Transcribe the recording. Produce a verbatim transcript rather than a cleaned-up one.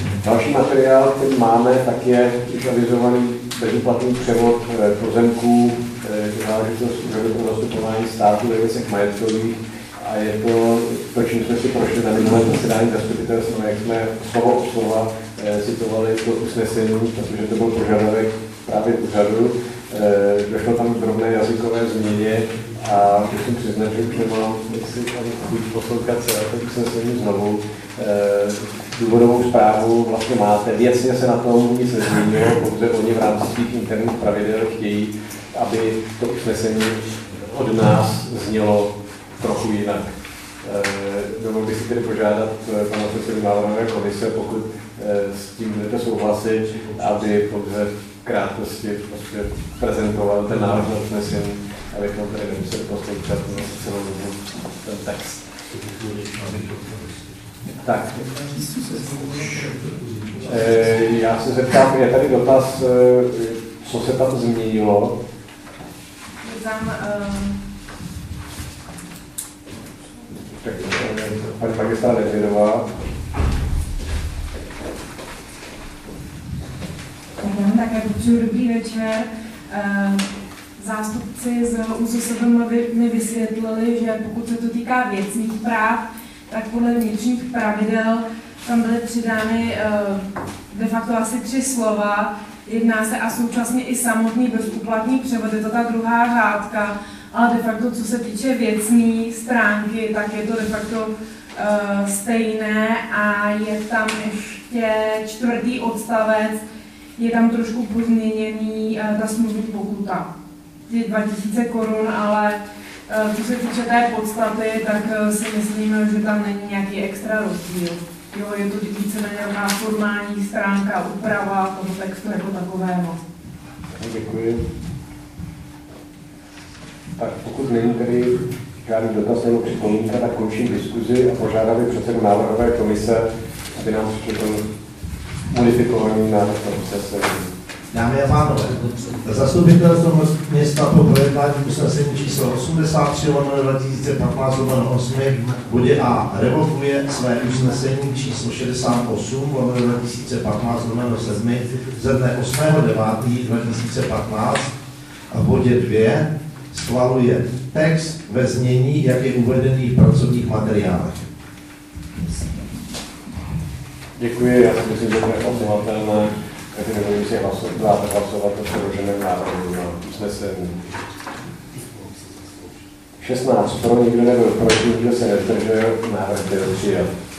Další materiál, který máme, tak je už avizovaný bezúplatný převod pozemků k záležitosti úřadu pro zastupování státu ve věcech majetkových. A je to, to, čím jsme si prošli na minulém zasedání zastupitelstva, jak jsme slovo od slova citovali to usnesení, protože to byl požadavek právě úřadu. Došlo tam k drobné jazykové změně a musím přiznat, že už nemám ani chuť poslouchat celé to usnesení znovu. Důvodovou zprávu vlastně máte. Věcně se na tom nic nezměnilo, pouze oni v rámci svých interních pravidel chtějí, aby to usnesení od nás znělo trochu jinak. Dovolil bych si tedy požádat pana předsedu návrhové komise, pokud s tím budete souhlasit, aby pouze v krátkosti prostě prezentoval ten návrh na usnesení, abychom tady nemuseli poslouchat celou dobu ten text. Tak. Já se zeptám, je tady dotaz, co se tam změnilo? Tam, um... Tak, paní magistra Nedvědová. Tak jako přeju dobrý večer. Zástupci z ÚZSVM mi vysvětlili, že pokud se to týká věcných práv, tak podle vnitřních pravidel tam byly přidány de facto asi tři slova. Jedná se a současně i samotný bezúplatný převod, je to ta druhá řádka, ale de facto, co se týče věcné stránky, tak je to de facto uh, stejné a je tam ještě čtvrtý odstavec, je tam trošku pozměněný uh, ta smluvní pokuta. Je dva tisíce korun, ale uh, co se týče té podstaty, tak uh, si myslím, že tam není nějaký extra rozdíl. Jo, je to víceméně nějaká formální stránka, úprava toho textu jako takového. Děkuji. Tak pokud není tedy žádný dotaz nebo připomínka, tak končím diskuzi a požádám předsedu návrhové komise, aby nám přečetl modifikovaný návrh na usnesení. Dámy a pánové, zastupitelstvo města po projednání usnesení číslo osmdesát tři lomeno dva tisíce patnáct lomeno osm v bodě A revokuje své usnesení číslo šedesát osm lomeno dva tisíce patnáct lomeno sedm ze dne osmého devátého dva tisíce patnáct a v bodě dvě schvaluje text ve znění, jak je uvedený v pracovních materiálech. Děkuji, já si myslím, že to je hlasovatelné, takže nebudu si hlasovat, hlasovat o předloženém návrhu na usnesení. šestnáct pro, nikdo nebyl proti, nikdo se nezdržel, návrh byl přijat.